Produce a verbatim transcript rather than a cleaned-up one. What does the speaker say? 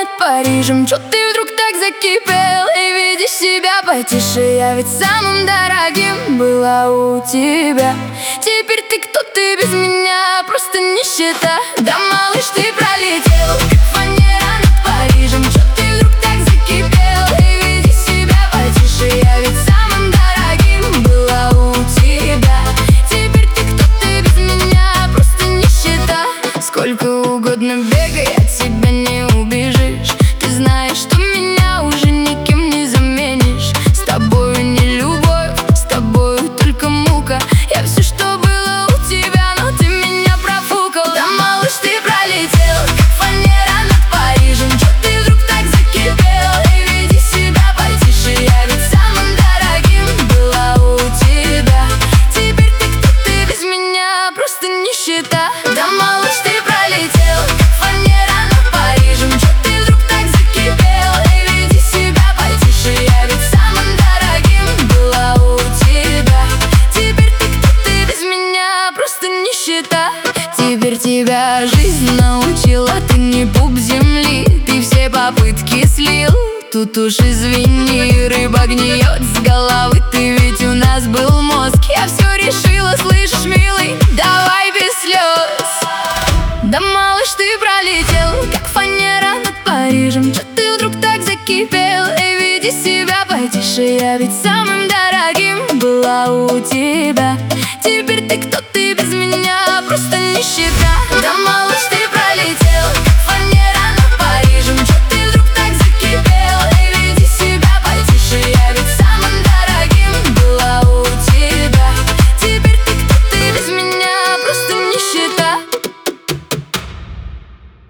над Парижем. Чё ты вдруг так закипел? И веди себя потише, я ведь самым дорогим была у тебя. Теперь ты кто, ты без меня, просто нищета. Да, малыш, ты пролетел, как фанера над Парижем. Чё ты вдруг так закипел? И веди себя потише, я ведь самым дорогим была у тебя. Теперь ты кто, ты без меня, просто нищета. Сколько угодно бегай, от себя не убежишь. Ты знаешь, что меня уже никем не заменишь. С тобою не любовь, с тобою только мука. Я все, что было у тебя, но ты меня профукал. Да, малыш, ты пролетел, как фанера над Парижем. Чё ты вдруг так закипел? И веди себя потише, я ведь самым дорогим была у тебя. Теперь ты кто, ты без меня, просто нищета. Да, малыш, ты пролетел, как фанера над Парижем. Чё ты вдруг так закипел? И веди себя потише, я ведь самым дорогим была у тебя. Теперь ты кто, ты без меня, просто нищета. Теперь тебя жизнь научила, ты не пуп земли. Ты все попытки слил, тут уж извини. Рыба гниет с головы, ты ведь у нас был мозг. Я все решила, слышишь, милый, давай без слез. Да, малыш, ты пролетел, как фанера над Парижем. Чё ты вдруг так закипел? И веди себя потише, я ведь самым дорогим была у тебя. Теперь ты кто, ты без меня, просто нищета. Да,